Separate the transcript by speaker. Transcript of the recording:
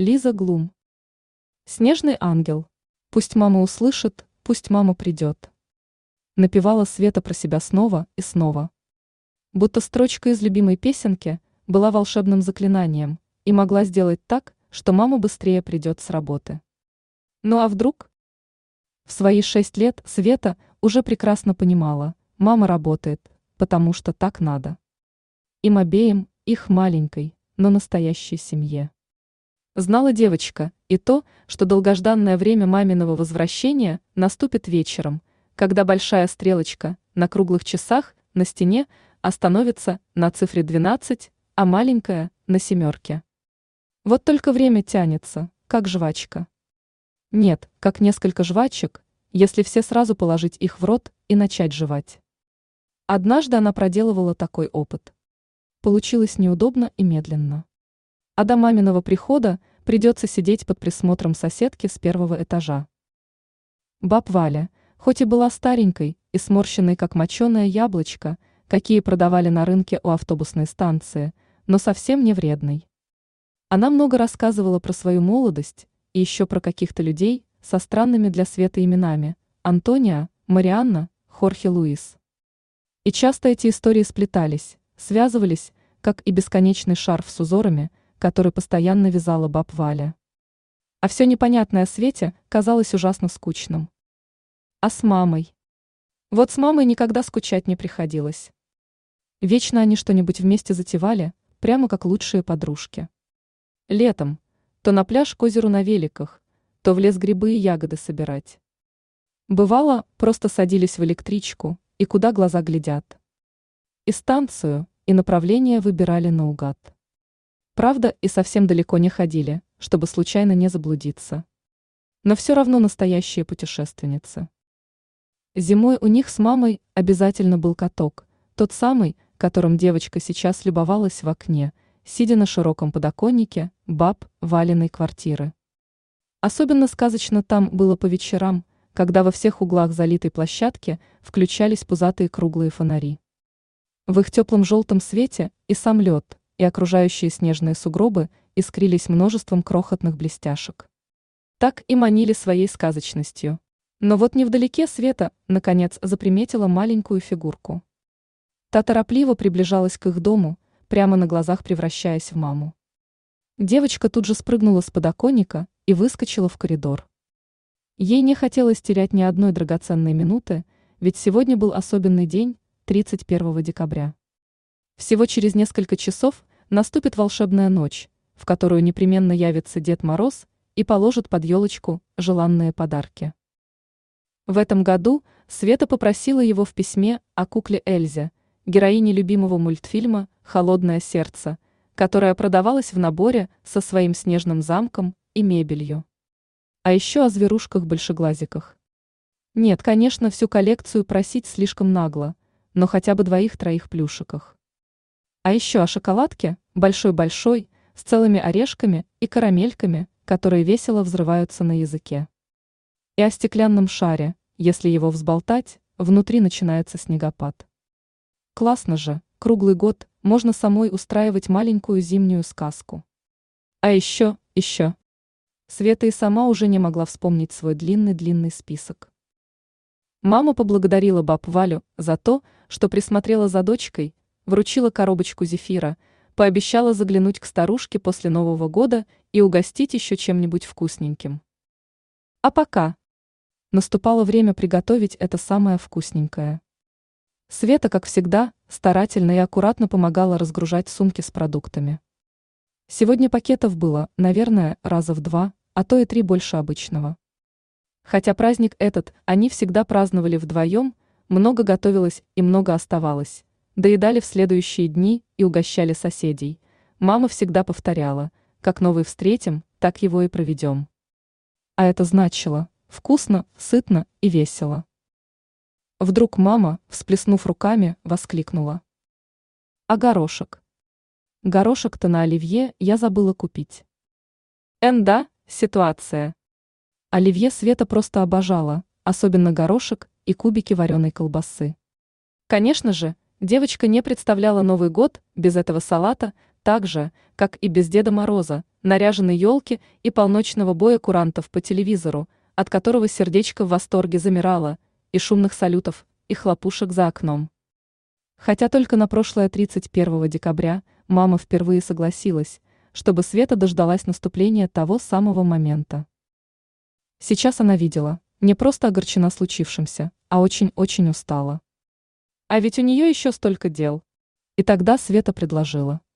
Speaker 1: Лиза Глум. Снежный ангел. Пусть мама услышит, пусть мама придет. Напевала Света про себя снова и снова. Будто строчка из любимой песенки была волшебным заклинанием и могла сделать так, что мама быстрее придет с работы. Ну а вдруг? В свои 6 лет Света уже прекрасно понимала, мама работает, потому что так надо. Им обеим, их маленькой, но настоящей семье. Знала девочка и то, что долгожданное время маминого возвращения наступит вечером, когда большая стрелочка на круглых часах на стене остановится на цифре 12, а маленькая – на 7. Вот только время тянется, как жвачка. Нет, как несколько жвачек, если все сразу положить их в рот и начать жевать. Однажды она проделывала такой опыт. Получилось неудобно и медленно. А до маминого прихода придется сидеть под присмотром соседки с 1-го этажа. Баб Валя, хоть и была старенькой и сморщенной как моченое яблочко, какие продавали на рынке у автобусной станции, но совсем не вредной. Она много рассказывала про свою молодость и еще про каких-то людей со странными для Светы именами – Антония, Марианна, Хорхе Луис. И часто эти истории сплетались, связывались, как и бесконечный шарф с узорами, который постоянно вязала баб Валя. А все непонятное Свете казалось ужасно скучным. А с мамой? Вот с мамой никогда скучать не приходилось. Вечно они что-нибудь вместе затевали, прямо как лучшие подружки. Летом то на пляж к озеру на великах, то в лес грибы и ягоды собирать. Бывало, просто садились в электричку, и куда глаза глядят. И станцию, и направление выбирали наугад. Правда, и совсем далеко не ходили, чтобы случайно не заблудиться. Но все равно настоящие путешественницы. Зимой у них с мамой обязательно был каток, тот самый, которым девочка сейчас любовалась в окне, сидя на широком подоконнике баб Валиной квартиры. Особенно сказочно там было по вечерам, когда во всех углах залитой площадки включались пузатые круглые фонари. В их теплом желтом свете и сам лед, и окружающие снежные сугробы искрились множеством крохотных блестяшек. Так и манили своей сказочностью. Но вот невдалеке Света, наконец, заприметила маленькую фигурку. Та торопливо приближалась к их дому, прямо на глазах превращаясь в маму. Девочка тут же спрыгнула с подоконника и выскочила в коридор. Ей не хотелось терять ни одной драгоценной минуты, ведь сегодня был особенный день, 31 декабря. Всего через несколько часов наступит волшебная ночь, в которую непременно явится Дед Мороз и положит под елочку желанные подарки. В этом году Света попросила его в письме о кукле Эльзе, героине любимого мультфильма «Холодное сердце», которая продавалась в наборе со своим снежным замком и мебелью. А еще о зверушках-большеглазиках. Нет, конечно, всю коллекцию просить слишком нагло, но хотя бы 2-3 плюшиках. А еще о шоколадке, большой-большой, с целыми орешками и карамельками, которые весело взрываются на языке. И о стеклянном шаре, если его взболтать, внутри начинается снегопад. Классно же, круглый год можно самой устраивать маленькую зимнюю сказку. А еще. Света и сама уже не могла вспомнить свой длинный-длинный список. Мама поблагодарила баб Валю за то, что присмотрела за дочкой, вручила коробочку зефира, пообещала заглянуть к старушке после Нового года и угостить еще чем-нибудь вкусненьким. А пока наступало время приготовить это самое вкусненькое. Света, как всегда, старательно и аккуратно помогала разгружать сумки с продуктами. Сегодня пакетов было, наверное, раза в 2, а то и 3 больше обычного. Хотя праздник этот они всегда праздновали вдвоем, много готовилось и много оставалось. Доедали в следующие дни и угощали соседей. Мама всегда повторяла, как новый встретим, так его и проведем. А это значило вкусно, сытно и весело. Вдруг мама, всплеснув руками, воскликнула. А горошек? Горошек-то на оливье я забыла купить. Да, ситуация. Оливье Света просто обожала, особенно горошек и кубики вареной колбасы. Конечно же, девочка не представляла Новый год без этого салата, так же, как и без Деда Мороза, наряженной елки и полночного боя курантов по телевизору, от которого сердечко в восторге замирало, и шумных салютов, и хлопушек за окном. Хотя только на прошлое 31 декабря мама впервые согласилась, чтобы Света дождалась наступления того самого момента. Сейчас она видела, не просто огорчена случившимся, а очень-очень устала. А ведь у нее еще столько дел. И тогда Света предложила.